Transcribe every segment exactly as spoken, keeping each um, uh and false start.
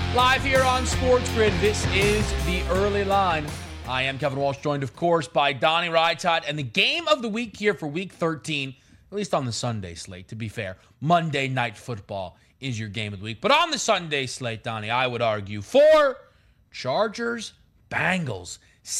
Live here on Sports Grid, this is the early line. I am Kevin Walsh, joined, of course, by Donnie Reittot. And the game of the week here for Week thirteen, at least on the Sunday slate, to be fair, Monday Night Football is your game of the week. But on the Sunday slate, Donnie, I would argue for Chargers, Bengals.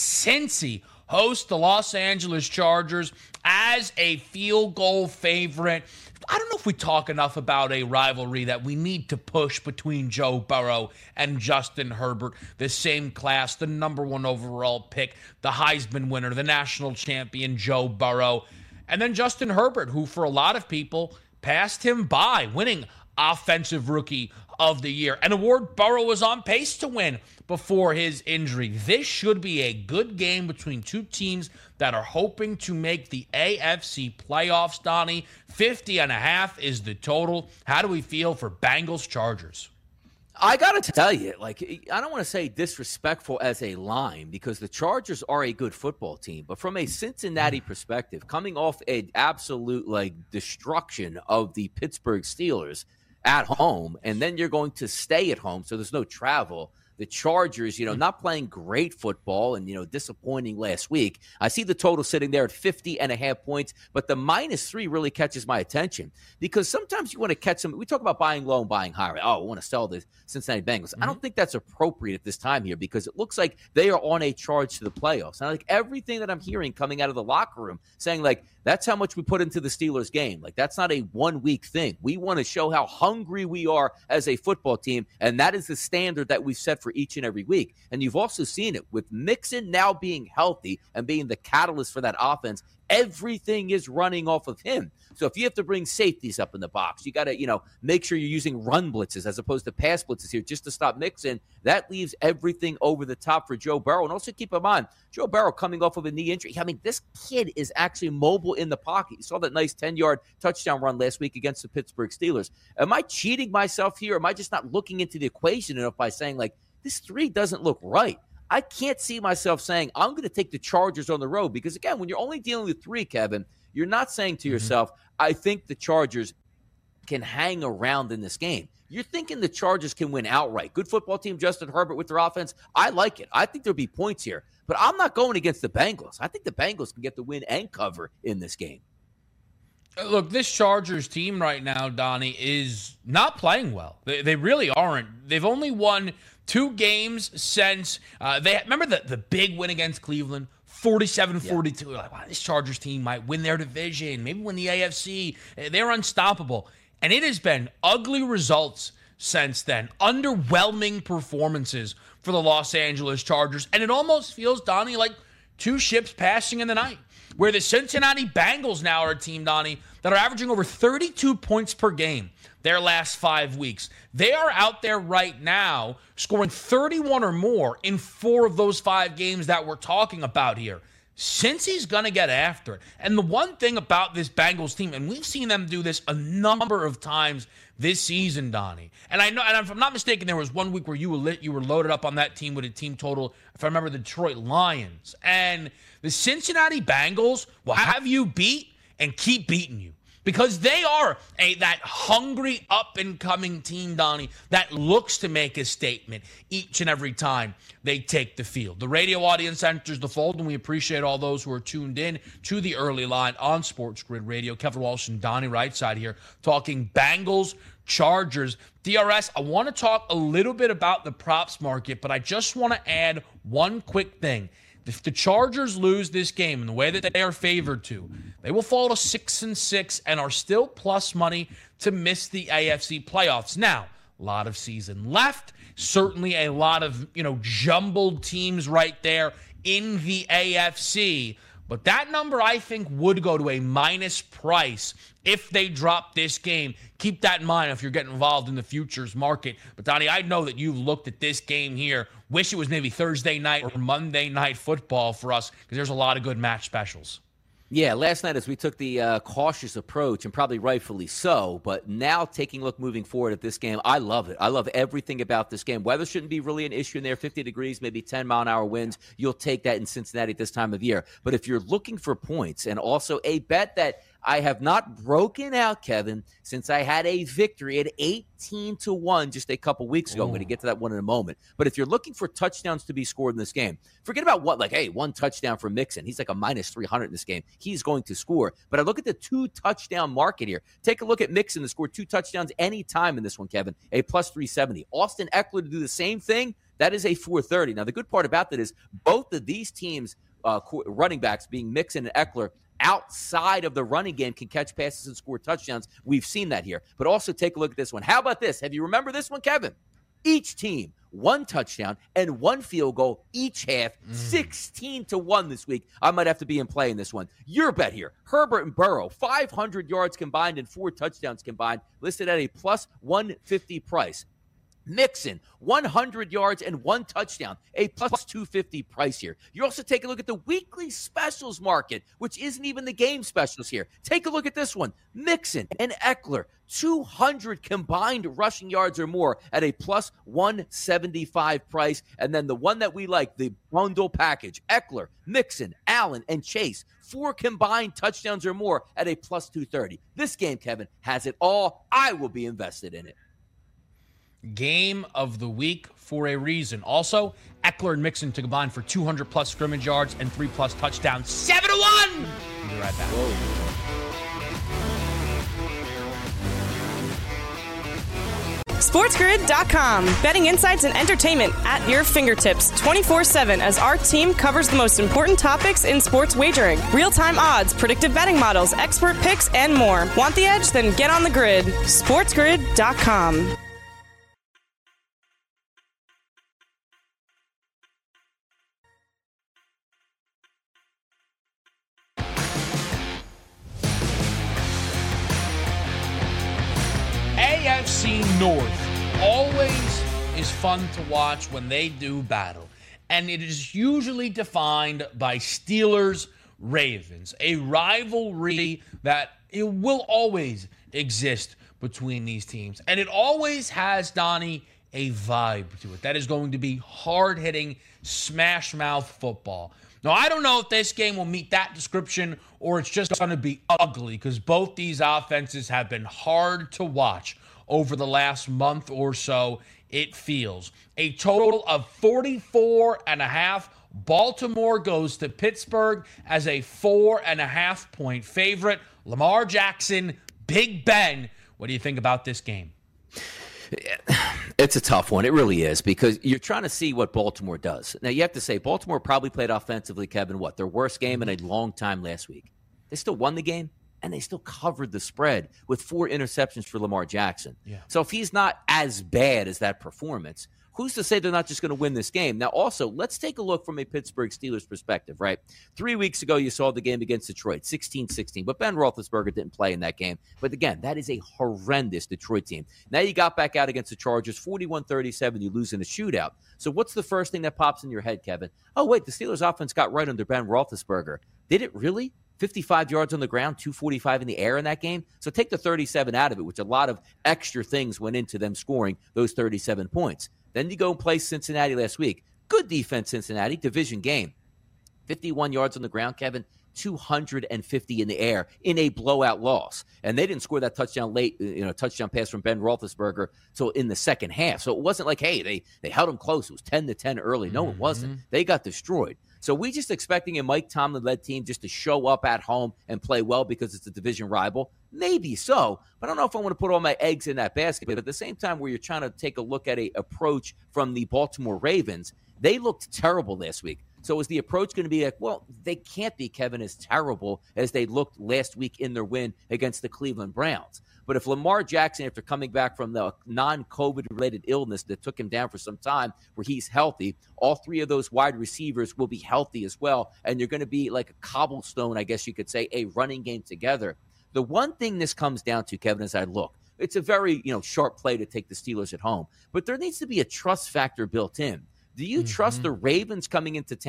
Cincy hosts the Los Angeles Chargers as a field goal favorite. I don't know if we talk enough about a rivalry that we need to push between Joe Burrow and Justin Herbert, the same class, the number one overall pick, the Heisman winner, the national champion Joe Burrow, and then Justin Herbert, who for a lot of people passed him by, winning Offensive Rookie of the Year, an award Burrow was on pace to win before his injury. This should be a good game between two teams that are hoping to make the A F C playoffs, Donnie. fifty and a half is the total. How do we feel for Bengals Chargers? I got to tell you, like, I don't want to say disrespectful as a line because the Chargers are a good football team, but from a Cincinnati perspective, coming off an absolute, like, destruction of the Pittsburgh Steelers at home, and then you're going to stay at home, so there's no travel. The Chargers, you know, not playing great football and, you know, disappointing last week. I see the total sitting there at fifty and a half points, but the minus three really catches my attention because sometimes you want to catch some. We talk about buying low and buying high. Right? Oh, we want to sell the Cincinnati Bengals. Mm-hmm. I don't think that's appropriate at this time here because it looks like they are on a charge to the playoffs. And I like everything that I'm hearing coming out of the locker room saying, like, that's how much we put into the Steelers game. Like, that's not a one-week thing. We want to show how hungry we are as a football team, and that is the standard that we've set for each and every week. And you've also seen it with Mixon now being healthy and being the catalyst for that offense. Everything is running off of him. So if you have to bring safeties up in the box, you got to, you know, make sure you're using run blitzes as opposed to pass blitzes here just to stop Mixon. That leaves everything over the top for Joe Burrow. And also keep in mind, Joe Burrow coming off of a knee injury. I mean, this kid is actually mobile in the pocket. You saw that nice ten-yard touchdown run last week against the Pittsburgh Steelers. Am I cheating myself here? Am I just not looking into the equation enough by saying, like, this three doesn't look right? I can't see myself saying, I'm going to take the Chargers on the road because, again, when you're only dealing with three, Kevin, you're not saying to mm-hmm. yourself, I think the Chargers can hang around in this game. You're thinking the Chargers can win outright. Good football team, Justin Herbert with their offense. I like it. I think there'll be points here. But I'm not going against the Bengals. I think the Bengals can get the win and cover in this game. Look, this Chargers team right now, Donnie, is not playing well. They, they really aren't. They've only won two games since uh, they remember the, the big win against Cleveland, forty-seven forty-two. Yeah. Like, wow, this Chargers team might win their division, maybe win the A F C. They're unstoppable. And it has been ugly results since then. Underwhelming performances for the Los Angeles Chargers. And it almost feels, Donnie, like two ships passing in the night, where the Cincinnati Bengals now are a team, Donnie, that are averaging over thirty-two points per game their last five weeks. They are out there right now scoring thirty-one or more in four of those five games that we're talking about here. Cincy's going to get after it. And the one thing about this Bengals team, and we've seen them do this a number of times this season, Donnie, and I know, and if I'm not mistaken, there was one week where you were lit, you were loaded up on that team with a team total, if I remember, the Detroit Lions. And the Cincinnati Bengals will have you beat and keep beating you. Because they are a that hungry, up-and-coming team, Donnie, that looks to make a statement each and every time they take the field. The radio audience enters the fold, and we appreciate all those who are tuned in to the early line on Sports Grid Radio. Kevin Walsh and Donnie Reittot here talking Bengals, Chargers. D R S, I want to talk a little bit about the props market, but I just want to add one quick thing. If the Chargers lose this game in the way that they are favored to, they will fall to six and six and are still plus money to miss the A F C playoffs. Now, a lot of season left. Certainly a lot of, you know, jumbled teams right there in the A F C. But that number, I think, would go to a minus price if they drop this game. Keep that in mind if you're getting involved in the futures market. But, Donnie, I know that you've looked at this game here. Wish it was maybe Thursday night or Monday night football for us because there's a lot of good match specials. Yeah, last night as we took the uh, cautious approach, and probably rightfully so, but now taking a look moving forward at this game, I love it. I love everything about this game. Weather shouldn't be really an issue in there. fifty degrees, maybe ten mile an hour winds. You'll take that in Cincinnati at this time of year. But if you're looking for points and also a bet that I have not broken out, Kevin, since I had a victory at eighteen to one just a couple weeks ago. Ooh. I'm going to get to that one in a moment. But if you're looking for touchdowns to be scored in this game, forget about what, like, hey, one touchdown for Mixon. He's like a minus three hundred in this game. He's going to score. But I look at the two-touchdown market here. Take a look at Mixon to score two touchdowns anytime in this one, Kevin, a plus three seventy. Austin Eckler to do the same thing, that is a four thirty. Now, the good part about that is both of these teams, uh, running backs, being Mixon and Eckler, outside of the running game can catch passes and score touchdowns. We've seen that here. But also take a look at this one. How about this? Have you remember this one, Kevin? Each team, one touchdown and one field goal each half, mm. sixteen to one this week. I might have to be in play in this one. Your bet here, Herbert and Burrow, five hundred yards combined and four touchdowns combined, listed at a plus one fifty price. Mixon, one hundred yards and one touchdown, a plus two fifty price here. You also take a look at the weekly specials market, which isn't even the game specials here. Take a look at this one. Mixon and Eckler, two hundred combined rushing yards or more at a plus one seventy-five price. And then the one that we like, the bundle package, Eckler, Mixon, Allen, and Chase, four combined touchdowns or more at a plus two thirty. This game, Kevin, has it all. I will be invested in it. Game of the week for a reason. Also, Eckler and Mixon to combine for two hundred plus scrimmage yards and three plus touchdowns. seven to one! We'll be right back. Whoa. SportsGrid dot com. Betting insights and entertainment at your fingertips twenty-four seven as our team covers the most important topics in sports wagering. Real-time odds, predictive betting models, expert picks, and more. Want the edge? Then get on the grid. SportsGrid dot com. A F C North always is fun to watch when they do battle, and it is usually defined by Steelers-Ravens, a rivalry that it will always exist between these teams, and it always has, Donnie, a vibe to it that is going to be hard-hitting, smash-mouth football. Now, I don't know if this game will meet that description or it's just going to be ugly because both these offenses have been hard to watch over the last month or so, it feels. A total of forty-four and a half. Baltimore goes to Pittsburgh as a four and a half point favorite. Lamar Jackson, Big Ben. What do you think about this game? It's a tough one. It really is, because you're trying to see what Baltimore does. Now, you have to say, Baltimore probably played offensively, Kevin, what, their worst game in a long time last week. They still won the game, and they still covered the spread with four interceptions for Lamar Jackson. Yeah. So if he's not as bad as that performance, who's to say they're not just going to win this game? Now, also, let's take a look from a Pittsburgh Steelers perspective, right? Three weeks ago, you saw the game against Detroit, sixteen sixteen, but Ben Roethlisberger didn't play in that game. But again, that is a horrendous Detroit team. Now you got back out against the Chargers, forty-one thirty-seven, you lose in a shootout. So what's the first thing that pops in your head, Kevin? Oh, wait, the Steelers offense got right under Ben Roethlisberger. Did it really? fifty-five yards on the ground, two forty-five in the air in that game. So take the thirty-seven out of it, which a lot of extra things went into them scoring those thirty-seven points. Then you go and play Cincinnati last week. Good defense, Cincinnati, division game. fifty-one yards on the ground, Kevin, two hundred fifty in the air in a blowout loss. And they didn't score that touchdown late, you know, touchdown pass from Ben Roethlisberger till in the second half. So it wasn't like, hey, they, they held them close. It was ten to ten early. No, it wasn't. Mm-hmm. They got destroyed. So we just expecting a Mike Tomlin-led team just to show up at home and play well because it's a division rival. Maybe so, but I don't know if I want to put all my eggs in that basket. But at the same time, where you're trying to take a look at a approach from the Baltimore Ravens, they looked terrible last week. So is the approach going to be like, well, they can't be, Kevin, as terrible as they looked last week in their win against the Cleveland Browns. But if Lamar Jackson, after coming back from the non-COVID related illness that took him down for some time, where he's healthy, all three of those wide receivers will be healthy as well. And you're going to be like a cobblestone, I guess you could say, a running game together. The one thing this comes down to, Kevin, as I look, it's a very, you know, sharp play to take the Steelers at home, but there needs to be a trust factor built in. Do you mm-hmm. trust the Ravens coming into town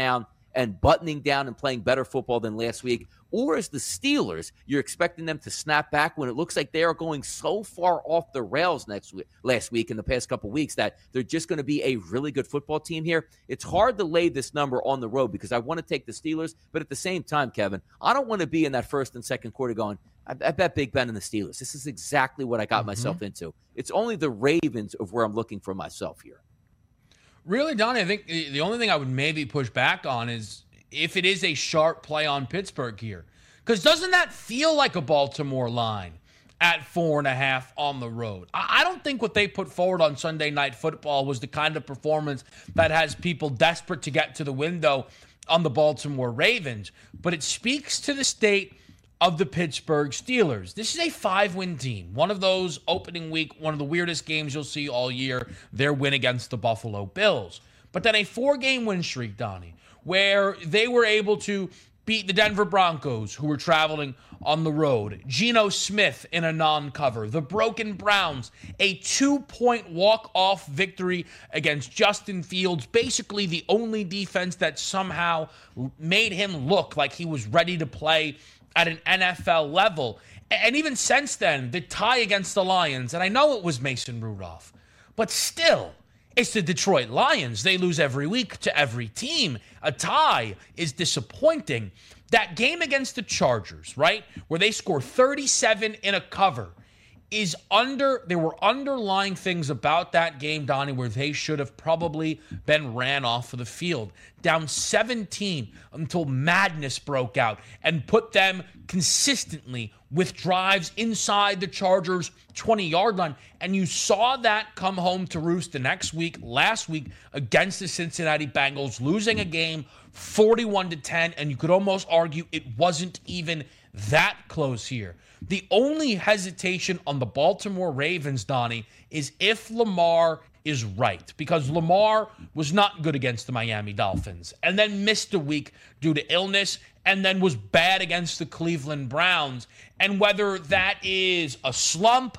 and buttoning down and playing better football than last week? Or is the Steelers, you're expecting them to snap back when it looks like they are going so far off the rails next week, last week in the past couple weeks that they're just going to be a really good football team here? It's hard to lay this number on the road because I want to take the Steelers, but at the same time, Kevin, I don't want to be in that first and second quarter going, I, I bet Big Ben and the Steelers. This is exactly what I got mm-hmm. myself into. It's only the Ravens of where I'm looking for myself here. Really, Donnie, I think the only thing I would maybe push back on is if it is a sharp play on Pittsburgh here. Because doesn't that feel like a Baltimore line at four and a half on the road? I don't think what they put forward on Sunday Night Football was the kind of performance that has people desperate to get to the window on the Baltimore Ravens. But it speaks to the state of the Pittsburgh Steelers. This is a five-win team. One of those opening week, one of the weirdest games you'll see all year, their win against the Buffalo Bills. But then a four-game win streak, Donnie, where they were able to beat the Denver Broncos, who were traveling on the road. Geno Smith in a non-cover. The Broken Browns, a two-point walk-off victory against Justin Fields, basically the only defense that somehow made him look like he was ready to play at an N F L level. And even since then, the tie against the Lions, and I know it was Mason Rudolph, but still, it's the Detroit Lions. They lose every week to every team. A tie is disappointing. That game against the Chargers, right, where they score thirty-seven in a cover, is under, there were underlying things about that game, Donnie, where they should have probably been ran off of the field. Down seventeen until madness broke out and put them consistently with drives inside the Chargers' twenty-yard line. And you saw that come home to roost the next week, last week, against the Cincinnati Bengals, losing a game forty-one to ten, and you could almost argue it wasn't even that close here. The only hesitation on the Baltimore Ravens, Donnie, is if Lamar is right, because Lamar was not good against the Miami Dolphins and then missed a week due to illness and then was bad against the Cleveland Browns. And whether that is a slump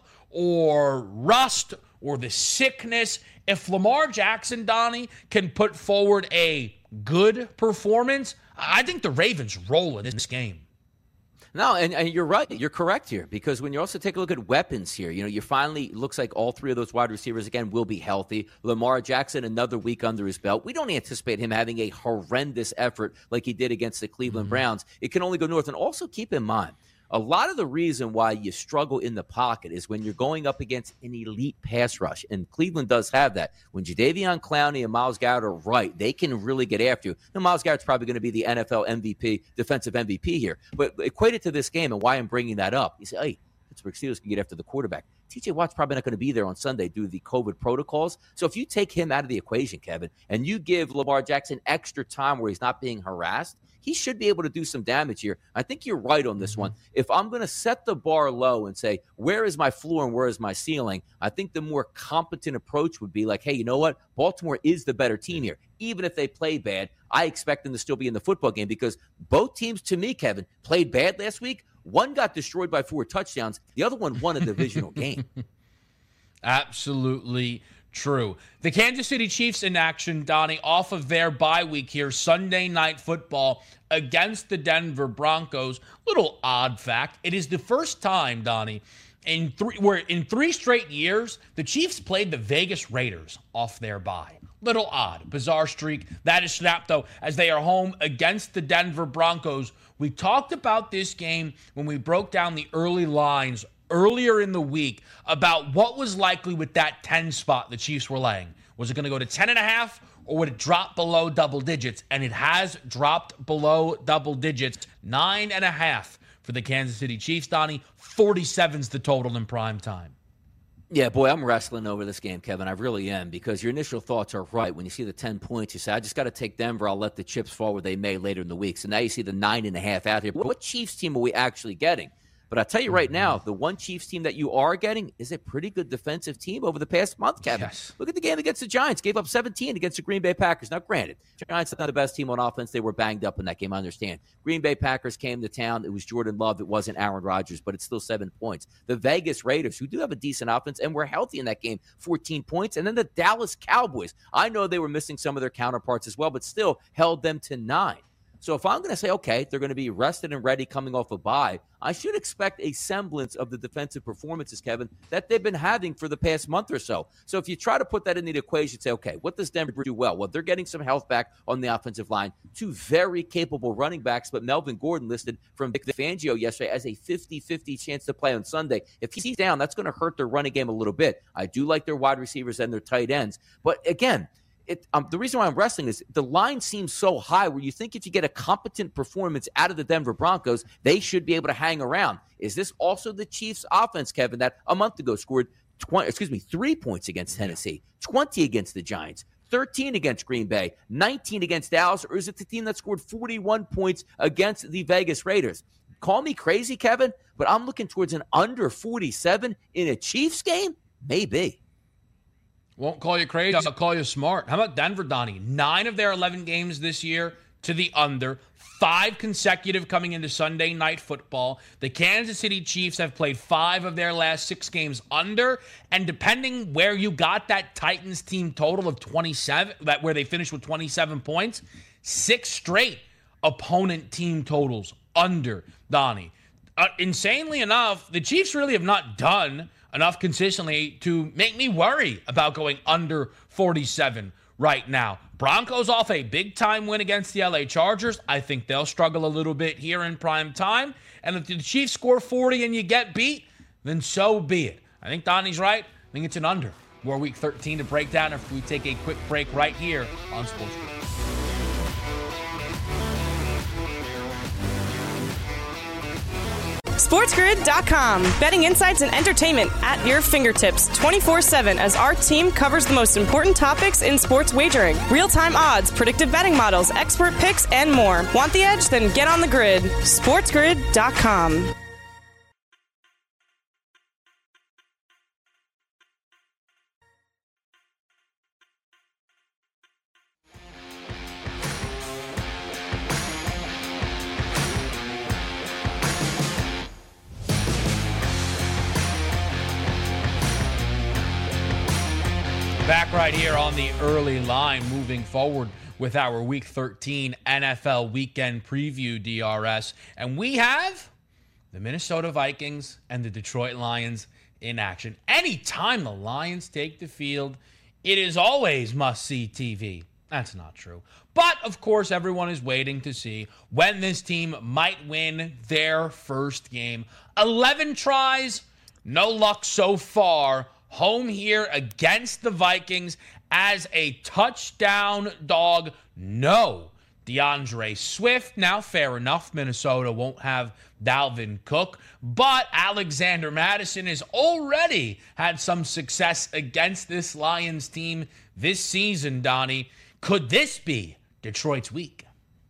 or rust or the sickness, if Lamar Jackson, Donnie, can put forward a good performance, I think the Ravens roll in this game. No, and, and you're right. You're correct here, because when you also take a look at weapons here, you know, you finally, looks like all three of those wide receivers, again, will be healthy. Lamar Jackson, another week under his belt. We don't anticipate him having a horrendous effort like he did against the Cleveland mm-hmm. Browns. It can only go north. And also keep in mind, a lot of the reason why you struggle in the pocket is when you're going up against an elite pass rush, and Cleveland does have that. When Jadeveon Clowney and Myles Garrett are right, they can really get after you. Now, Myles Garrett's probably going to be the N F L M V P, defensive M V P here. But equate it to this game and why I'm bringing that up. You say, hey, Pittsburgh Steelers can get after the quarterback. T J Watt's probably not going to be there on Sunday due to the COVID protocols. So if you take him out of the equation, Kevin, and you give Lamar Jackson extra time where he's not being harassed, he should be able to do some damage here. I think you're right on this one. If I'm going to set the bar low and say, where is my floor and where is my ceiling, I think the more competent approach would be like, hey, you know what? Baltimore is the better team here. Even if they play bad, I expect them to still be in the football game, because both teams, to me, Kevin, played bad last week. One got destroyed by four touchdowns. The other one won a divisional game. Absolutely true. The Kansas City Chiefs in action, Donnie, off of their bye week here, Sunday Night Football against the Denver Broncos. Little odd fact, it is the first time, Donnie, in three where in three straight years the Chiefs played the Vegas Raiders off their bye. Little odd, bizarre streak. That is snapped, though, as they are home against the Denver Broncos. We talked about this game when we broke down the early lines earlier in the week about what was likely with that ten spot the Chiefs were laying. Was it going to go to ten and a half, or would it drop below double digits? And it has dropped below double digits. Nine and a half for the Kansas City Chiefs, Donnie. forty-seven's the total in prime time. Yeah, boy, I'm wrestling over this game, Kevin. I really am, because your initial thoughts are right. When you see the ten points, you say, I just got to take Denver. I'll let the chips fall where they may later in the week. So now you see the nine and a half out here. What Chiefs team are we actually getting? But I'll tell you right now, the one Chiefs team that you are getting is a pretty good defensive team over the past month, Kevin. Yes. Look at the game against the Giants. Gave up seventeen against the Green Bay Packers. Now, granted, Giants are not the best team on offense. They were banged up in that game, I understand. Green Bay Packers came to town. It was Jordan Love. It wasn't Aaron Rodgers, but it's still seven points. The Vegas Raiders, who do have a decent offense and were healthy in that game, fourteen points. And then the Dallas Cowboys. I know they were missing some of their counterparts as well, but still held them to nine. So if I'm going to say, okay, they're going to be rested and ready coming off a bye, I should expect a semblance of the defensive performances, Kevin, that they've been having for the past month or so. So if you try to put that in the equation, say, okay, what does Denver do well? Well, they're getting some health back on the offensive line. Two very capable running backs, but Melvin Gordon listed from Vic Fangio yesterday as a fifty-fifty chance to play on Sunday. If he's down, that's going to hurt their running game a little bit. I do like their wide receivers and their tight ends. But again, It, um, the reason why I'm wrestling is the line seems so high where you think if you get a competent performance out of the Denver Broncos, they should be able to hang around. Is this also the Chiefs offense, Kevin, that a month ago scored twenty, excuse me, three points against Tennessee, twenty against the Giants, thirteen against Green Bay, nineteen against Dallas, or is it the team that scored forty-one points against the Vegas Raiders? Call me crazy, Kevin, but I'm looking towards an under forty-seven in a Chiefs game? Maybe. Won't call you crazy, I'll call you smart. How about Denver, Donnie? Nine of their eleven games this year to the under. Five consecutive coming into Sunday Night Football. The Kansas City Chiefs have played five of their last six games under. And depending where you got that Titans team total of twenty-seven, that where they finished with twenty-seven points, six straight opponent team totals under, Donnie. Uh, insanely enough, the Chiefs really have not done enough consistently to make me worry about going under forty-seven right now. Broncos off a big-time win against the L A Chargers. I think they'll struggle a little bit here in prime time. And if the Chiefs score forty and you get beat, then so be it. I think Donnie's right. I think it's an under. More Week thirteen to break down if we take a quick break right here on Sports Grid. SportsGrid dot com. Betting insights and entertainment at your fingertips twenty-four seven as our team covers the most important topics in sports wagering. Real-time odds, predictive betting models, expert picks, and more. Want the edge? Then get on the grid. SportsGrid dot com. Back right here on the early line, moving forward with our Week thirteen N F L Weekend Preview, D R S. And we have the Minnesota Vikings and the Detroit Lions in action. Anytime the Lions take the field, it is always must-see T V. That's not true. But, of course, everyone is waiting to see when this team might win their first game. eleven tries, no luck so far. Home here against the Vikings as a touchdown dog. No DeAndre Swift. Now, fair enough, Minnesota won't have Dalvin Cook, but Alexander Mattison has already had some success against this Lions team this season, Donnie. Could this be Detroit's week?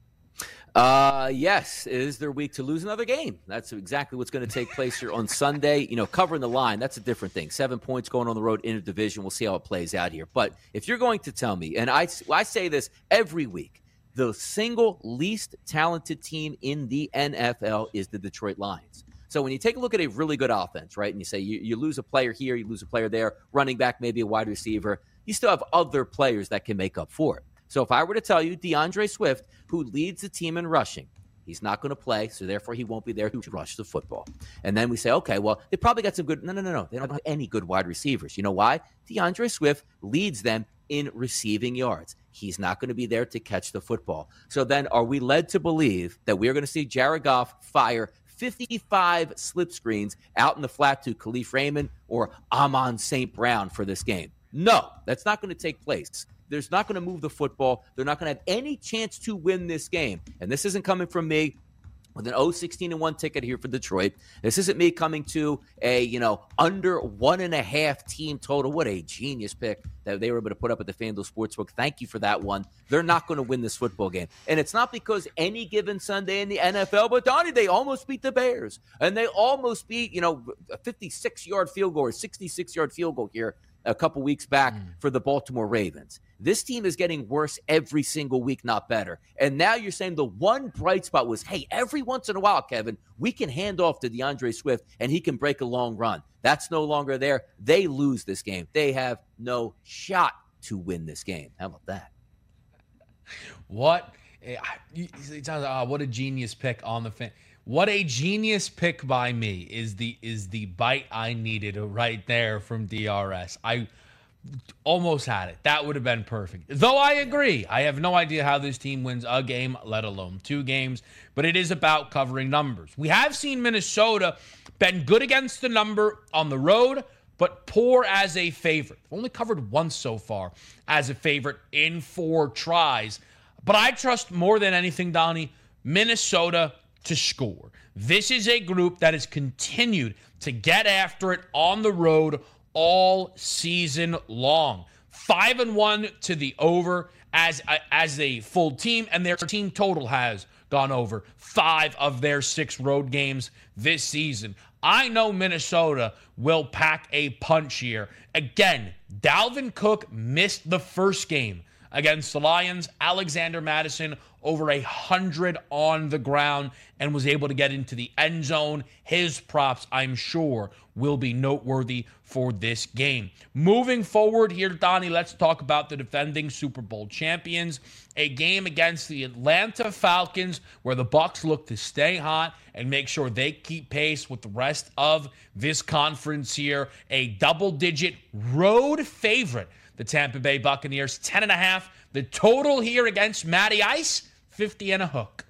Uh, yes, it is their week to lose another game. That's exactly what's going to take place here on Sunday. You know, covering the line, that's a different thing. Seven points going on the road in a division. We'll see how it plays out here. But if you're going to tell me, and I, I say this every week, the single least talented team in the N F L is the Detroit Lions. So when you take a look at a really good offense, right, and you say you, you lose a player here, you lose a player there, running back, maybe a wide receiver, you still have other players that can make up for it. So if I were to tell you DeAndre Swift, who leads the team in rushing, he's not going to play, so therefore he won't be there to rush the football. And then we say, okay, well, they probably got some good – no, no, no, no. They don't have any good wide receivers. You know why? DeAndre Swift leads them in receiving yards. He's not going to be there to catch the football. So then are we led to believe that we're going to see Jared Goff fire fifty-five slip screens out in the flat to Khalif Raymond or Amon Saint Brown for this game? No, that's not going to take place. There's not going to move the football. They're not going to have any chance to win this game. And this isn't coming from me. with an oh sixteen and one ticket here for Detroit. This isn't me coming to a, you know, under one and a half team total. What a genius pick that they were able to put up at the FanDuel Sportsbook. Thank you for that one. They're not going to win this football game. And it's not because any given Sunday in the N F L, but Donnie, they almost beat the Bears. And they almost beat, you know, a fifty-six-yard field goal or sixty-six-yard field goal here a couple weeks back mm. for the Baltimore Ravens. This team is getting worse every single week, not better. And now you're saying the one bright spot was, hey, every once in a while, Kevin, we can hand off to DeAndre Swift and he can break a long run. That's no longer there. They lose this game. They have no shot to win this game. How about that? What? Uh, what a genius pick on the fan. What a genius pick by me is the is the bite I needed right there from D R S. I almost had it. That would have been perfect. Though I agree, I have no idea how this team wins a game, let alone two games, but it is about covering numbers. We have seen Minnesota been good against the number on the road, but poor as a favorite. Only covered once so far as a favorite in four tries. But I trust more than anything, Donnie, Minnesota to score. This is a group that has continued to get after it on the road all season long. Five and one to the over as a, as a full team, and their team total has gone over five of their six road games this season. I know Minnesota will pack a punch here. Again, Dalvin Cook missed the first game against the Lions. Alexander Mattison over a hundred on the ground and was able to get into the end zone. His props, I'm sure, will be noteworthy for this game. Moving forward here, Donnie, let's talk about the defending Super Bowl champions. A game against the Atlanta Falcons where the Bucs look to stay hot and make sure they keep pace with the rest of this conference here. A double-digit road favorite. The Tampa Bay Buccaneers, ten and a half. The total here against Matty Ice, fifty and a hook.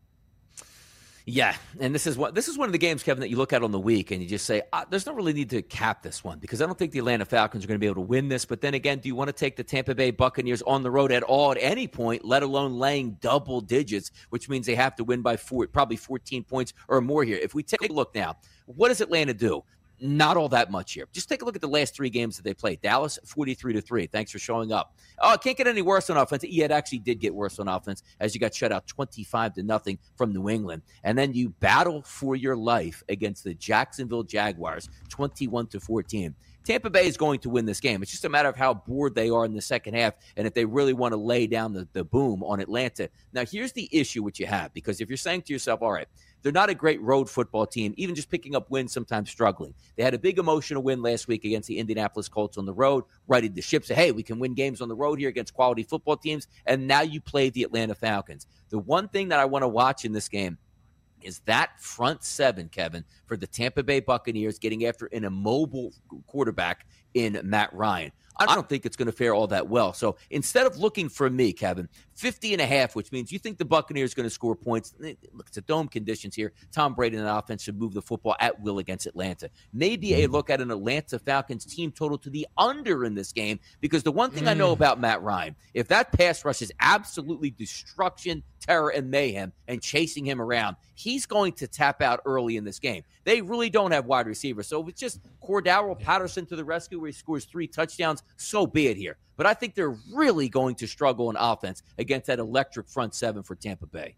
Yeah, and this is what this is one of the games, Kevin, that you look at on the week and you just say, ah, there's no really need to cap this one because I don't think the Atlanta Falcons are going to be able to win this. But then again, do you want to take the Tampa Bay Buccaneers on the road at all at any point, let alone laying double digits, which means they have to win by four, probably fourteen points or more here. If we take a look now, what does Atlanta do? Not all that much here. Just take a look at the last three games that they played. Dallas, forty-three to three. Thanks for showing up. Oh, it can't get any worse on offense. Yeah, it actually did get worse on offense as you got shut out twenty-five to nothing from New England. And then you battle for your life against the Jacksonville Jaguars, twenty-one to fourteen. Tampa Bay is going to win this game. It's just a matter of how bored they are in the second half and if they really want to lay down the, the boom on Atlanta. Now, here's the issue which you have, because if you're saying to yourself, all right, they're not a great road football team, even just picking up wins, sometimes struggling. They had a big emotional win last week against the Indianapolis Colts on the road, righted the ship, say, hey, we can win games on the road here against quality football teams, and now you play the Atlanta Falcons. The one thing that I want to watch in this game is that front seven, Kevin, for the Tampa Bay Buccaneers getting after an immobile quarterback in Matt Ryan. I don't think it's going to fare all that well. So instead of looking for me, Kevin, fifty and a half, which means you think the Buccaneers are going to score points. Look, it's a dome conditions here. Tom Brady and the offense should move the football at will against Atlanta. Maybe a look at an Atlanta Falcons team total to the under in this game, because the one thing mm. I know about Matt Ryan, if that pass rush is absolutely destruction, terror, and mayhem and chasing him around, he's going to tap out early in this game. They really don't have wide receivers. So if it's just Cordero Patterson to the rescue where he scores three touchdowns, so be it here. But I think they're really going to struggle in offense against that electric front seven for Tampa Bay.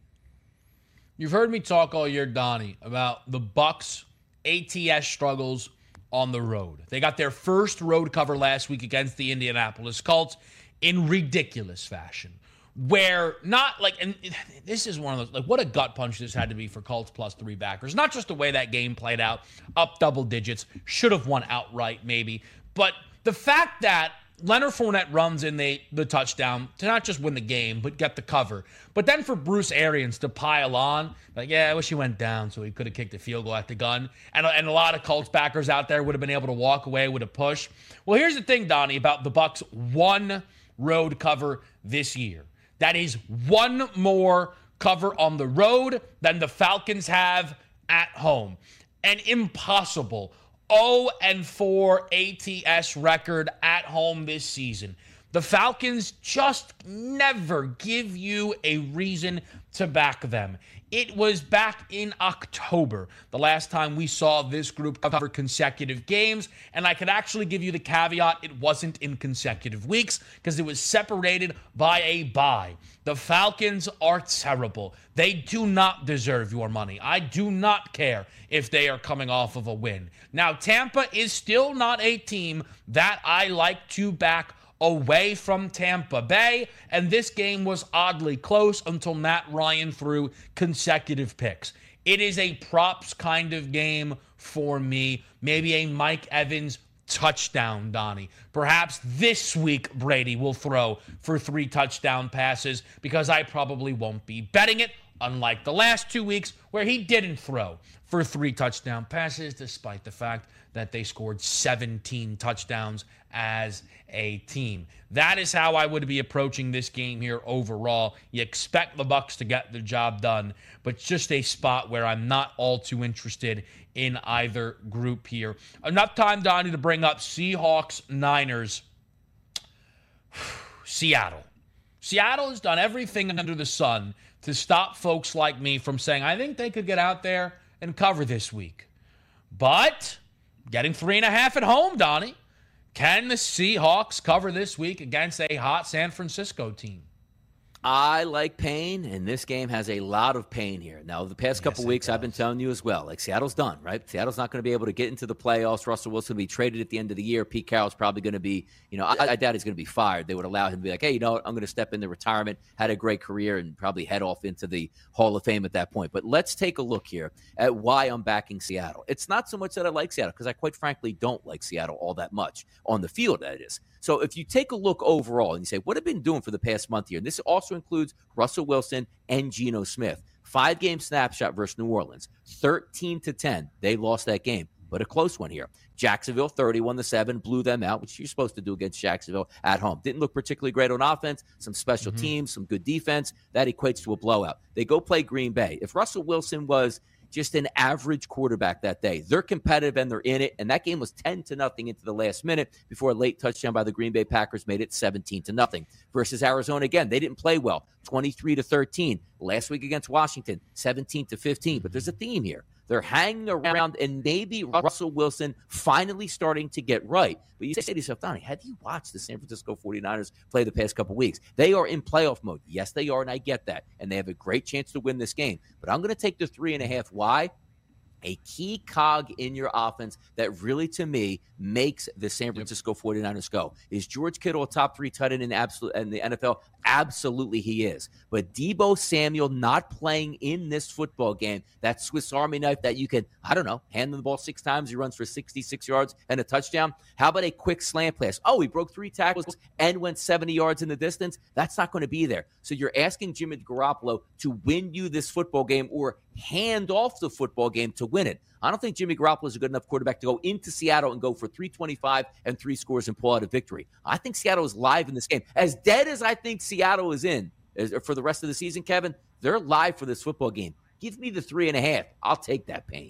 You've heard me talk all year, Donnie, about the Bucs' A T S struggles on the road. They got their first road cover last week against the Indianapolis Colts in ridiculous fashion. Where not like, and this is one of those, like, what a gut punch this had to be for Colts plus three backers. Not just the way that game played out, up double digits, should have won outright maybe, but the fact that Leonard Fournette runs in the, the touchdown to not just win the game, but get the cover. But then for Bruce Arians to pile on, like, yeah, I wish he went down so he could have kicked a field goal at the gun. And, and a lot of Colts backers out there would have been able to walk away with a push. Well, here's the thing, Donnie, about the Bucs' one road cover this year. That is one more cover on the road than the Falcons have at home. An impossible oh and four A T S record at home this season. The Falcons just never give you a reason to back them. It was back in October, the last time we saw this group cover consecutive games, and I could actually give you the caveat it wasn't in consecutive weeks because it was separated by a bye. The Falcons are terrible. They do not deserve your money. I do not care if they are coming off of a win. Now, Tampa is still not a team that I like to back away from Tampa Bay, and this game was oddly close until Matt Ryan threw consecutive picks. It is a props kind of game for me. Maybe a Mike Evans touchdown, Donnie. Perhaps this week Brady will throw for three touchdown passes because I probably won't be betting it, unlike the last two weeks where he didn't throw for three touchdown passes, despite the fact that they scored seventeen touchdowns as a team. That is how I would be approaching this game here overall. You expect the Bucs to get the job done, but it's just a spot where I'm not all too interested in either group here. Enough time, Donnie, to bring up Seahawks, Niners. Seattle. Seattle has done everything under the sun to stop folks like me from saying, I think they could get out there and cover this week. But getting three and a half at home, Donnie. Can the Seahawks cover this week against a hot San Francisco team? I like pain, and this game has a lot of pain here. Now, the past couple yes, weeks, I've been telling you as well, like Seattle's done, right? Seattle's not going to be able to get into the playoffs. Russell Wilson will be traded at the end of the year. Pete Carroll's probably going to be, you know, I, I doubt he's going to be fired. They would allow him to be like, hey, you know what, I'm going to step into retirement, had a great career, and probably head off into the Hall of Fame at that point. But let's take a look here at why I'm backing Seattle. It's not so much that I like Seattle, because I quite frankly don't like Seattle all that much on the field, that is. So if you take a look overall and you say, what have been doing for the past month here? And this also includes Russell Wilson and Geno Smith. Five-game snapshot versus New Orleans. thirteen to ten. They lost that game, but a close one here. Jacksonville, thirty-one to seven, blew them out, which you're supposed to do against Jacksonville at home. Didn't look particularly great on offense, some special mm-hmm. teams, some good defense. That equates to a blowout. They go play Green Bay. If Russell Wilson was just an average quarterback that day, they're competitive and they're in it, and that game was ten to nothing into the last minute before a late touchdown by the Green Bay Packers made it seventeen to nothing. Versus Arizona, again, they didn't play well, twenty-three to thirteen. Last week against Washington, seventeen to fifteen. But there's a theme here. They're hanging around, and maybe Russell Wilson finally starting to get right. But you say to yourself, Donnie, have you watched the San Francisco forty-niners play the past couple weeks? They are in playoff mode. Yes, they are, and I get that. And they have a great chance to win this game. But I'm going to take the three and a half. Why? A key cog in your offense that really, to me, makes the San Francisco yep. forty-niners go. Is George Kittle a top three tight end in, absolute, in the N F L? Absolutely he is. But Deebo Samuel not playing in this football game, that Swiss Army knife that you can, I don't know, hand him the ball six times, he runs for sixty-six yards and a touchdown. How about a quick slant pass? Oh, he broke three tackles and went seventy yards in the distance. That's not going to be there. So you're asking Jimmy Garoppolo to win you this football game or hand off the football game to win it. I don't think Jimmy Garoppolo is a good enough quarterback to go into Seattle and go for three twenty-five and three scores and pull out a victory. I think Seattle is live in this game. As dead as I think Seattle is in for the rest of the season, Kevin, they're live for this football game. Give me the three and a half. I'll take that pain.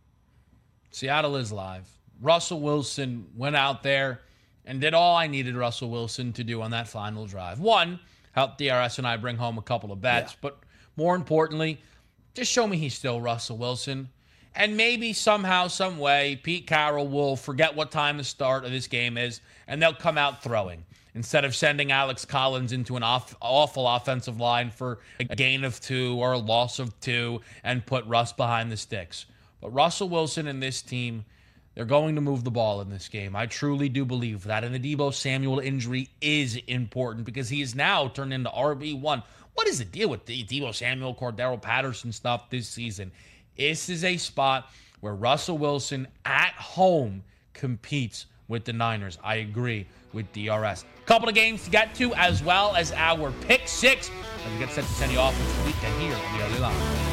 Seattle is live. Russell Wilson went out there and did all I needed Russell Wilson to do on that final drive. One, help D R S and I bring home a couple of bets, yeah. but more importantly, just show me he's still Russell Wilson. And maybe somehow, some way, Pete Carroll will forget what time the start of this game is, and they'll come out throwing instead of sending Alex Collins into an off, awful offensive line for a gain of two or a loss of two and put Russ behind the sticks. But Russell Wilson and this team, they're going to move the ball in this game. I truly do believe that. And the Deebo Samuel injury is important because he is now turned into R B one. What is the deal with the Deebo Samuel, Cordero Patterson stuff this season? This is a spot where Russell Wilson at home competes with the Niners. I agree with D R S. Couple of games to get to, as well as our pick six as we get set to send you off this weekend here on the Early Line.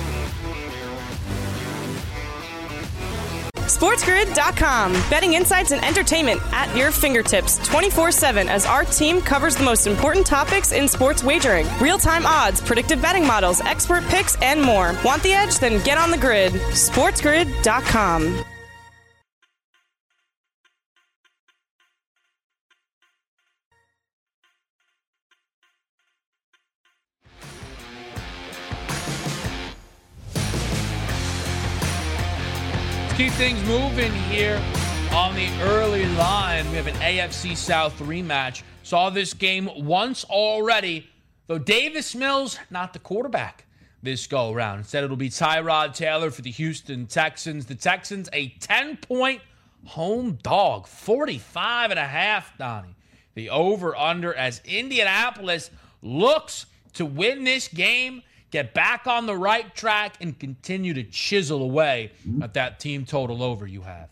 SportsGrid dot com. Betting insights and entertainment at your fingertips twenty-four seven as our team covers the most important topics in sports wagering. Real-time odds, predictive betting models, expert picks, and more. Want the edge? Then get on the grid. SportsGrid dot com. keep things moving here on the early line. We have an A F C South rematch. Saw this game once already, though Davis Mills, not the quarterback this go around. Instead, it'll be Tyrod Taylor for the Houston Texans. The Texans, a ten-point home dog, forty-five and a half, Donnie. The over-under as Indianapolis looks to win this game, get back on the right track, and continue to chisel away at that team total over you have.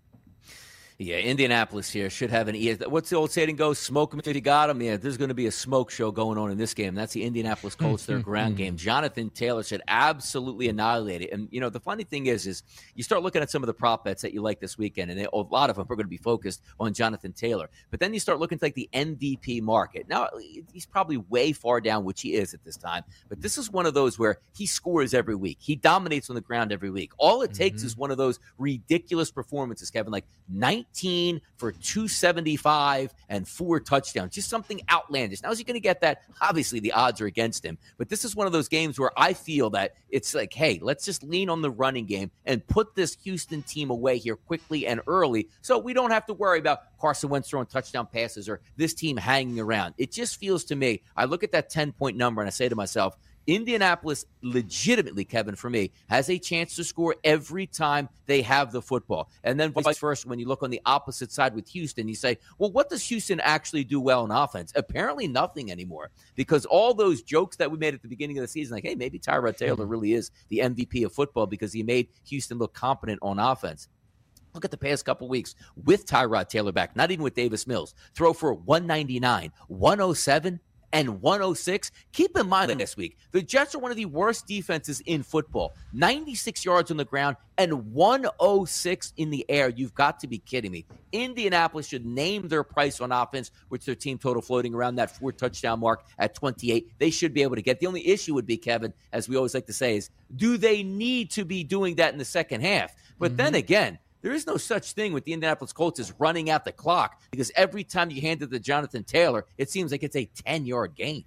Yeah, Indianapolis here should have an E. What's the old saying go? Smoke 'em if you got 'em. Yeah, there's going to be a smoke show going on in this game. That's the Indianapolis Colts, their ground game. Jonathan Taylor should absolutely annihilate it. And, you know, the funny thing is, is you start looking at some of the prop bets that you like this weekend, and they, a lot of them are going to be focused on Jonathan Taylor. But then you start looking at like the M V P market. Now, he's probably way far down, which he is at this time. But this is one of those where he scores every week. He dominates on the ground every week. All it takes mm-hmm. is one of those ridiculous performances, Kevin, like nineteen for two seventy-five and four touchdowns, just something outlandish. Now, is he going to get that? Obviously, the odds are against him, but this is one of those games where I feel that it's like, hey, let's just lean on the running game and put this Houston team away here quickly and early so we don't have to worry about Carson Wentz throwing touchdown passes or this team hanging around. It just feels to me, I look at that ten-point number and I say to myself, Indianapolis legitimately, Kevin, for me, has a chance to score every time they have the football. And then vice versa, when you look on the opposite side with Houston, you say, well, what does Houston actually do well in offense? Apparently nothing anymore, because all those jokes that we made at the beginning of the season, like, hey, maybe Tyrod Taylor really is the M V P of football because he made Houston look competent on offense. Look at the past couple weeks with Tyrod Taylor back, not even with Davis Mills. Throw for one ninety-nine, one oh seven, and one oh six. Keep in mind this week, the Jets are one of the worst defenses in football. ninety-six yards on the ground and one oh six in the air. You've got to be kidding me. Indianapolis should name their price on offense, which their team total floating around that four touchdown mark at twenty-eight. They should be able to get. The only issue would be, Kevin, as we always like to say, is do they need to be doing that in the second half? But mm-hmm. then again, there is no such thing with the Indianapolis Colts as running out the clock, because every time you hand it to Jonathan Taylor, it seems like it's a ten-yard gain.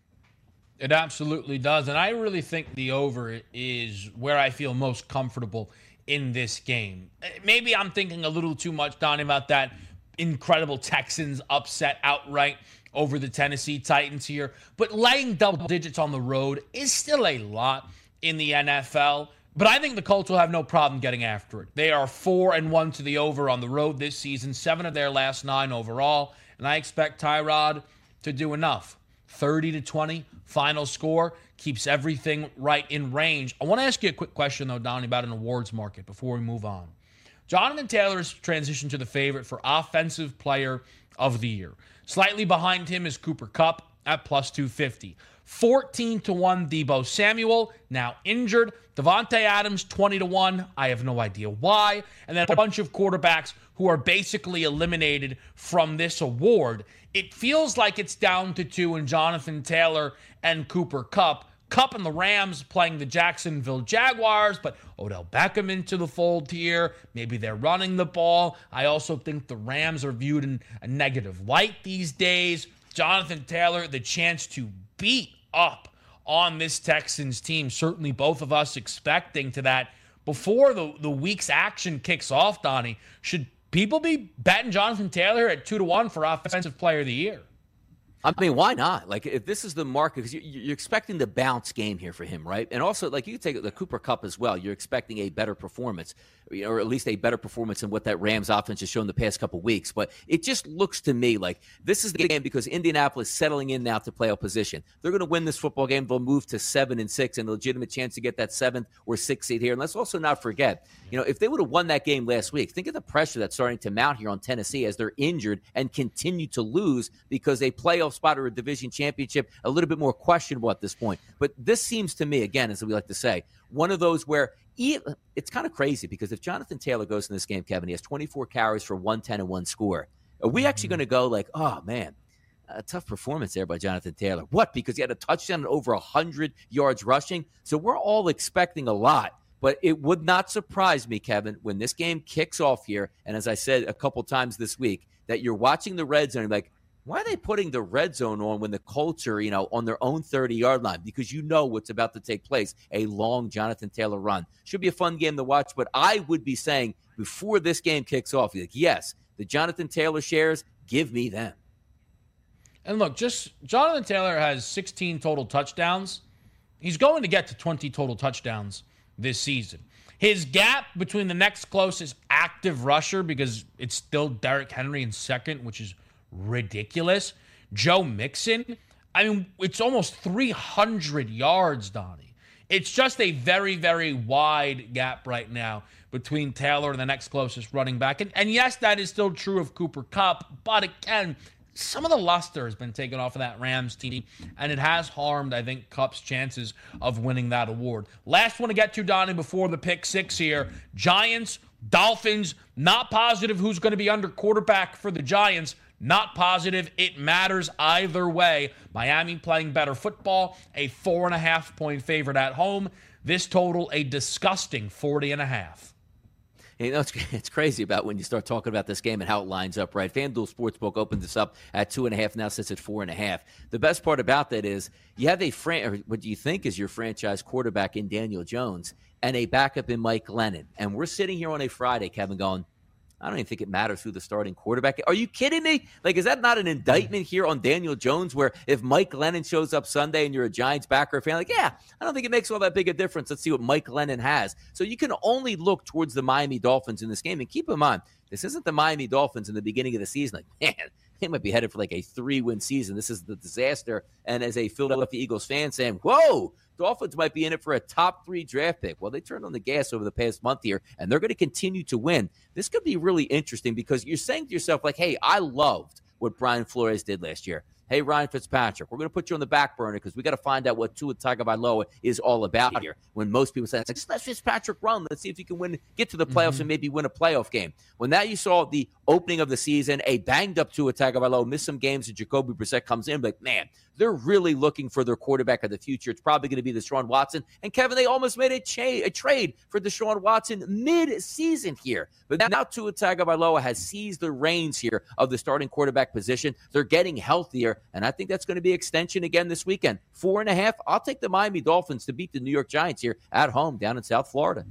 It absolutely does, and I really think the over is where I feel most comfortable in this game. Maybe I'm thinking a little too much, Donnie, about that incredible Texans upset outright over the Tennessee Titans here, but laying double digits on the road is still a lot in the N F L. But I think the Colts will have no problem getting after it. They are four and one to the over on the road this season, seven of their last nine overall, and I expect Tyrod to do enough. thirty to twenty, final score, keeps everything right in range. I want to ask you a quick question, though, Donnie, about an awards market before we move on. Jonathan Taylor's transitioned to the favorite for Offensive Player of the Year. Slightly behind him is Cooper Kupp at plus two fifty. fourteen to one, Deebo Samuel, now injured. Devontae Adams, twenty to one. I have no idea why. And then a bunch of quarterbacks who are basically eliminated from this award. It feels like it's down to two in Jonathan Taylor and Cooper Kupp. Kupp and the Rams playing the Jacksonville Jaguars, but Odell Beckham into the fold here. Maybe they're running the ball. I also think the Rams are viewed in a negative light these days. Jonathan Taylor, the chance to beat up on this Texans team. Certainly both of us expecting to that before the, the week's action kicks off, Donnie. Should people be betting Jonathan Taylor at two to one for Offensive Player of the Year? I mean, why not? Like, if this is the market, because you're expecting the bounce game here for him, right? And also, like, you take the Cooper Kupp as well. You're expecting a better performance, or at least a better performance than what that Rams offense has shown the past couple weeks. But it just looks to me like this is the game because Indianapolis settling in now to playoff position. They're going to win this football game. They'll move to seven and six, and a legitimate chance to get that seventh or sixth seed here. And let's also not forget, you know, if they would have won that game last week, think of the pressure that's starting to mount here on Tennessee as they're injured and continue to lose because a playoff spot or a division championship a little bit more questionable at this point. But this seems to me, again, as we like to say, one of those where even, it's kind of crazy because if Jonathan Taylor goes in this game, Kevin, he has twenty-four carries for one ten and one score. Are we actually going to go like, oh, man, a tough performance there by Jonathan Taylor? What? Because he had a touchdown and over one hundred yards rushing? So we're all expecting a lot. But it would not surprise me, Kevin, when this game kicks off here, and as I said a couple times this week, that you're watching the red zone and you're like, why are they putting the red zone on when the Colts are, you know, on their own thirty-yard line? Because you know what's about to take place, a long Jonathan Taylor run. Should be a fun game to watch, but I would be saying before this game kicks off, like, yes, the Jonathan Taylor shares, give me them. And look, just Jonathan Taylor has sixteen total touchdowns. He's going to get to twenty total touchdowns this season. His gap between the next closest active rusher, because it's still Derrick Henry in second, which is ridiculous, Joe Mixon, I mean, it's almost three hundred yards, Donnie. It's just a very, very wide gap right now between Taylor and the next closest running back. And, and yes, that is still true of Cooper Kupp, but again, some of the luster has been taken off of that Rams team, and it has harmed, I think, Kupp's chances of winning that award. Last one to get to, Donnie, before the pick six here. Giants, Dolphins, not positive who's going to be under quarterback for the Giants. Not positive. It matters either way. Miami playing better football, a four and a half point favorite at home. This total, a disgusting forty and a half. You know, it's, it's crazy about when you start talking about this game and how it lines up, right? FanDuel Sportsbook opened this up at two and a half, now sits at four and a half. The best part about that is you have a fran- or what do you think is your franchise quarterback in Daniel Jones and a backup in Mike Glennon. And we're sitting here on a Friday, Kevin, going, I don't even think it matters who the starting quarterback is. Are you kidding me? Like, is that not an indictment here on Daniel Jones where if Mike Glennon shows up Sunday and you're a Giants backer fan, like, yeah, I don't think it makes all that big a difference. Let's see what Mike Glennon has. So you can only look towards the Miami Dolphins in this game. And keep in mind, this isn't the Miami Dolphins in the beginning of the season. Like, man, they might be headed for like a three-win season. This is the disaster. And as a Philadelphia Eagles fan saying, whoa, Dolphins might be in it for a top three draft pick. Well, they turned on the gas over the past month here, and they're going to continue to win. This could be really interesting because you're saying to yourself, like, hey, I loved what Brian Flores did last year. Hey, Ryan Fitzpatrick, we're going to put you on the back burner because we got to find out what Tua Tagovailoa is all about here. When most people say, it's like, let Fitzpatrick run. Let's see if he can win, get to the playoffs mm-hmm. and maybe win a playoff game. Well, now you saw the opening of the season, a banged-up Tua Tagovailoa, missed some games, and Jacoby Brissett comes in. Like, man, they're really looking for their quarterback of the future. It's probably going to be Deshaun Watson. And, Kevin, they almost made a, cha- a trade for Deshaun Watson mid-season here. But now Tua Tagovailoa has seized the reins here of the starting quarterback position. They're getting healthier, and I think that's going to be extension again this weekend. Four and a half, I'll take the Miami Dolphins to beat the New York Giants here at home down in South Florida.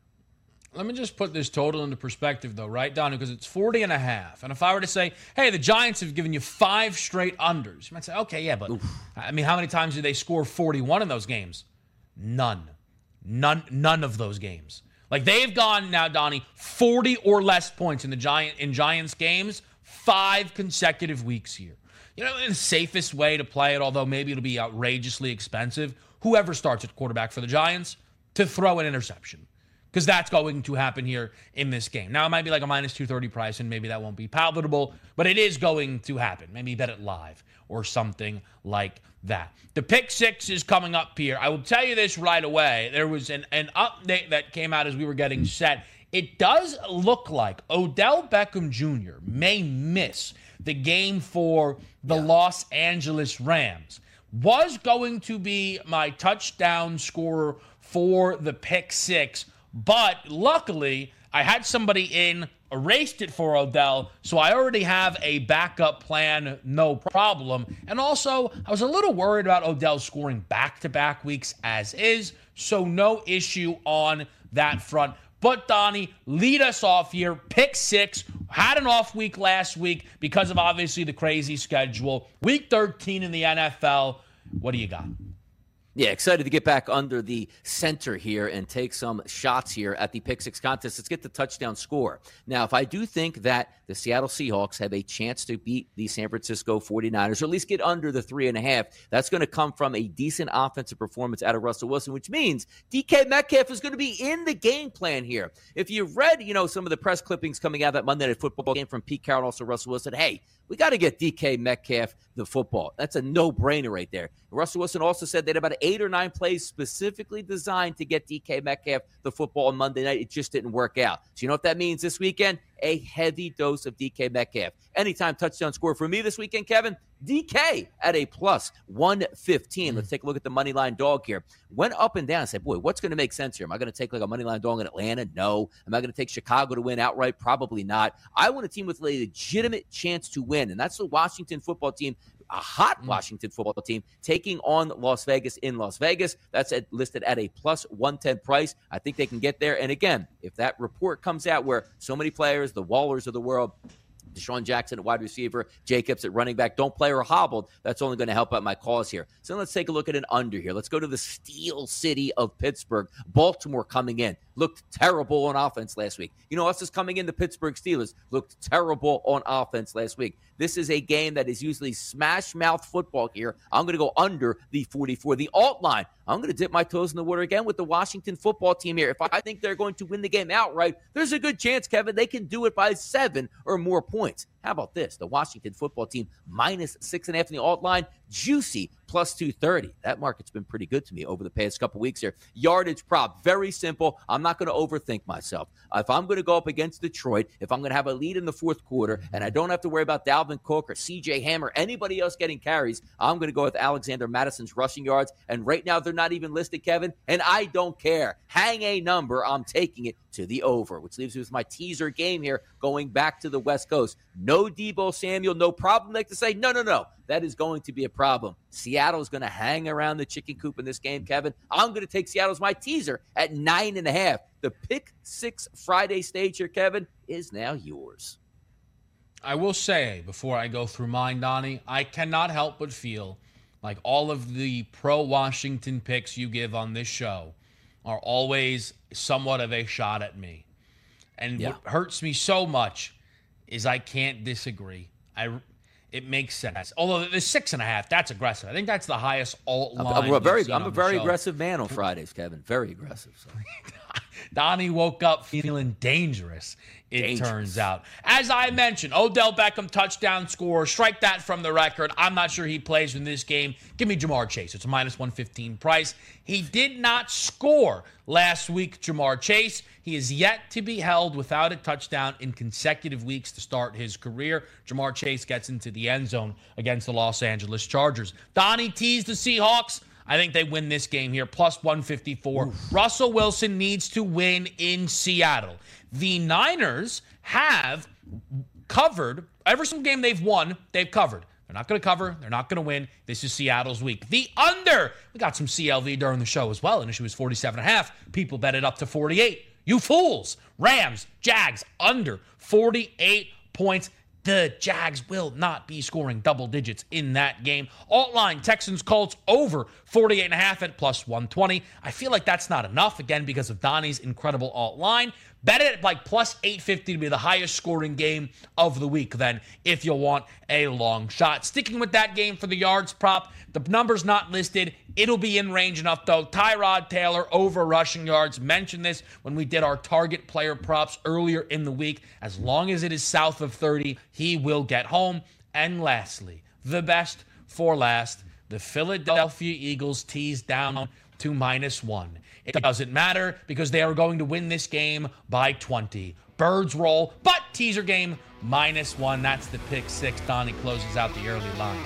Let me just put this total into perspective, though, right, Donnie? Because it's forty and a half. And if I were to say, hey, the Giants have given you five straight unders, you might say, okay, yeah, but, Oof. I mean, how many times did they score forty-one in those games? None. None None of those games. Like, they've gone now, Donnie, forty or less points in the Giant in Giants games, five consecutive weeks here. You know, the safest way to play it, although maybe it'll be outrageously expensive, whoever starts at quarterback for the Giants, to throw an interception. Because that's going to happen here in this game. Now, it might be like a minus two thirty price, and maybe that won't be palatable, but it is going to happen. Maybe bet it live or something like that. The pick six is coming up here. I will tell you this right away. There was an, an update that came out as we were getting set. It does look like Odell Beckham Junior may miss the game for the yeah. Los Angeles Rams. Was going to be my touchdown scorer for the pick six, but luckily, I had somebody in, erased it for Odell, so I already have a backup plan, no problem. And also, I was a little worried about Odell scoring back-to-back weeks as is, so no issue on that front. But, Donnie, lead us off here. Pick six. Had an off week last week because of, obviously, the crazy schedule. Week thirteen in the N F L. What do you got? Yeah, excited to get back under the center here and take some shots here at the Pick Six contest. Let's get the touchdown score. Now, if I do think that the Seattle Seahawks have a chance to beat the San Francisco forty-niners, or at least get under the three and a half, that's going to come from a decent offensive performance out of Russell Wilson, which means D K Metcalf is going to be in the game plan here. If you've read, you know, some of the press clippings coming out of that Monday Night Football game from Pete Carroll and also Russell Wilson, hey, we got to get D K Metcalf the football. That's a no-brainer right there. Russell Wilson also said they had about eight or nine plays specifically designed to get D K Metcalf the football on Monday night. It just didn't work out. So you know what that means this weekend? a heavy dose of D K Metcalf. Anytime touchdown score for me this weekend, Kevin, D K at a plus one fifteen. Let's take a look at the money line dog here. Went up and down. I said, boy, what's going to make sense here? Am I going to take like a money line dog in Atlanta? No. Am I going to take Chicago to win outright? Probably not. I want a team with a legitimate chance to win, and that's the Washington football team. A hot Washington football team taking on Las Vegas in Las Vegas. That's at, listed at a plus one ten price. I think they can get there. And again, if that report comes out where so many players, the Wallers of the world, Deshaun Jackson at wide receiver, Jacobs at running back, don't play or hobbled, that's only going to help out my cause here. So let's take a look at an under here. Let's go to the Steel City of Pittsburgh. Baltimore coming in. Looked terrible on offense last week. You know, us is coming in, the Pittsburgh Steelers looked terrible on offense last week. This is a game that is usually smash mouth football here. I'm going to go under the forty-four. The alt line, I'm going to dip my toes in the water again with the Washington football team here. If I think they're going to win the game outright, there's a good chance, Kevin, they can do it by seven or more points. How about this? The Washington football team minus six and a half in the alt line. Juicy plus two thirty. That market's been pretty good to me over the past couple weeks here. Yardage prop, very simple. I'm not going to overthink myself. If I'm going to go up against Detroit, if I'm going to have a lead in the fourth quarter, and I don't have to worry about Dalvin Cook or C J Ham or anybody else getting carries, I'm going to go with Alexander Madison's rushing yards. And right now, they're not even listed, Kevin, and I don't care. Hang a number. I'm taking it to the over, which leaves me with my teaser game here going back to the West Coast. No Deebo Samuel, no problem. Like to say, no, no, no. That is going to be a problem. Seattle's going to hang around the chicken coop in this game, Kevin. I'm going to take Seattle as my teaser at nine and a half. The Pick Six Friday stage here, Kevin, is now yours. I will say, before I go through mine, Donnie, I cannot help but feel like all of the pro-Washington picks you give on this show are always somewhat of a shot at me. And yeah. What hurts me so much is I can't disagree. I It makes sense. Although the six and a half, that's aggressive. I think that's the highest alt line. I'm a very, I'm a very aggressive man on Fridays, Kevin. Very aggressive. So. Donnie woke up feeling dangerous, it dangerous. turns out. As I mentioned, Odell Beckham touchdown score. Strike that from the record. I'm not sure he plays in this game. Give me Jamar Chase. It's a minus one fifteen price. He did not score last week, Jamar Chase. He is yet to be held without a touchdown in consecutive weeks to start his career. Jamar Chase gets into the end zone against the Los Angeles Chargers. Donnie teased the Seahawks. I think they win this game here, plus one fifty-four. Oof. Russell Wilson needs to win in Seattle. The Niners have covered. Every single game they've won, they've covered. They're not going to cover. They're not going to win. This is Seattle's week. The under. We got some C L V during the show as well. Initially was forty-seven and a half. People bet it up to forty-eight. You fools. Rams, Jags, under forty-eight points. The Jags will not be scoring double digits in that game. Alt line, Texans, Colts over forty-eight and a half at plus one twenty. I feel like that's not enough, again, because of Donnie's incredible alt line. Bet it at like plus eight fifty to be the highest scoring game of the week then, if you want a long shot. Sticking with that game for the yards prop, the number's not listed. It'll be in range enough, though. Tyrod Taylor over rushing yards. Mentioned this when we did our target player props earlier in the week. As long as it is south of thirty, he will get home. And lastly, the best for last, the Philadelphia Eagles teased down to minus one. It doesn't matter because they are going to win this game by twenty. Birds roll, but teaser game minus one. That's the pick six. Donnie closes out the early line.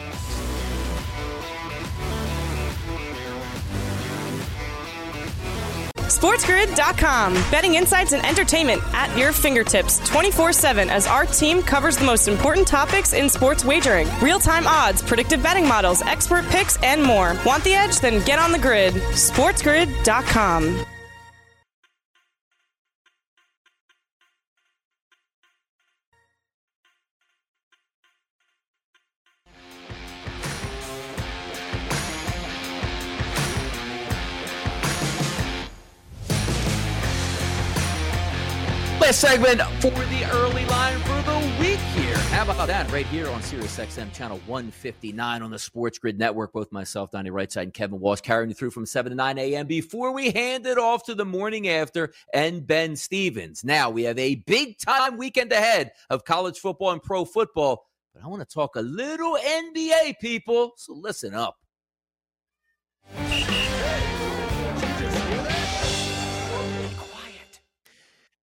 SportsGrid dot com. Betting insights and entertainment at your fingertips twenty-four seven as our team covers the most important topics in sports wagering. Real-time odds, predictive betting models, expert picks, and more. Want the edge? Then get on the grid. SportsGrid dot com. Last segment for the early line for the week here. How about that? Right here on Sirius X M channel one fifty-nine on the Sports Grid Network. Both myself, Donnie Rightside, and Kevin Walsh carrying you through from seven to nine a.m. before we hand it off to the morning after and Ben Stevens. Now, we have a big-time weekend ahead of college football and pro football, but I want to talk a little N B A, people, so listen up.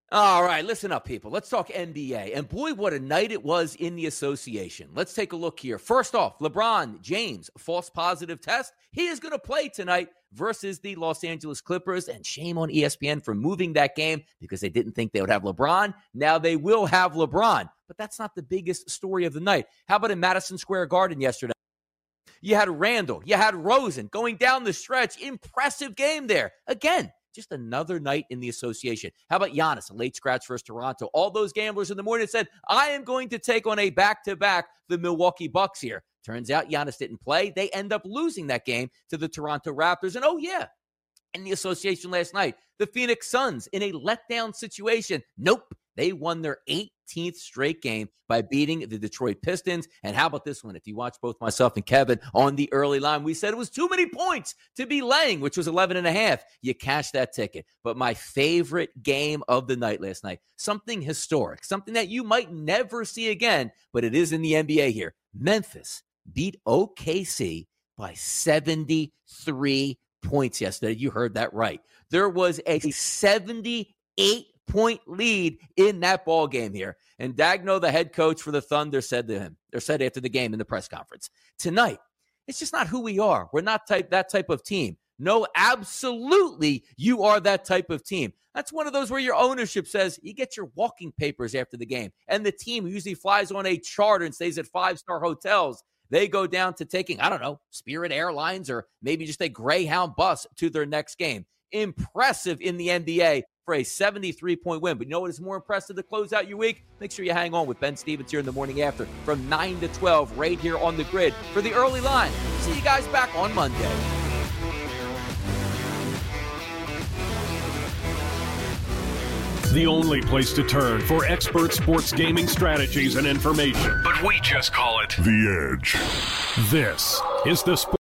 All right, listen up, people. Let's talk N B A. And boy, what a night it was in the association. Let's take a look here. First off, LeBron James, false positive test. He is going to play tonight versus the Los Angeles Clippers. And shame on E S P N for moving that game because they didn't think they would have LeBron. Now they will have LeBron. But that's not the biggest story of the night. How about in Madison Square Garden yesterday? You had Randall. You had Rosen going down the stretch. Impressive game there. Again, just another night in the association. How about Giannis, a late scratch versus Toronto? All those gamblers in the morning said, I am going to take on a back-to-back the Milwaukee Bucks here. Turns out Giannis didn't play. They end up losing that game to the Toronto Raptors. And oh, yeah, in the association last night, the Phoenix Suns in a letdown situation. Nope. They won their eighteenth straight game by beating the Detroit Pistons. And how about this one? If you watch both myself and Kevin on the early line, we said it was too many points to be laying, which was eleven and a half. You cashed that ticket. But my favorite game of the night last night, something historic, something that you might never see again, but it is in the N B A here. Memphis beat O K C by seventy-three points yesterday. You heard that right. There was a seventy-eight point lead in that ball game here. And Dagno, the head coach for the Thunder, said to him, or said after the game in the press conference, tonight, it's just not who we are. We're not type that type of team. No, absolutely, you are that type of team. That's one of those where your ownership says you get your walking papers after the game. And the team usually flies on a charter and stays at five-star hotels. They go down to taking, I don't know, Spirit Airlines or maybe just a Greyhound bus to their next game. Impressive in the N B A for a seventy-three point win. But you know what is more impressive to close out your week? Make sure you hang on with Ben Stevens here in the morning after from nine to twelve right here on the grid for the early line. See you guys back on Monday. The only place to turn for expert sports gaming strategies and information. But we just call it The Edge. This is the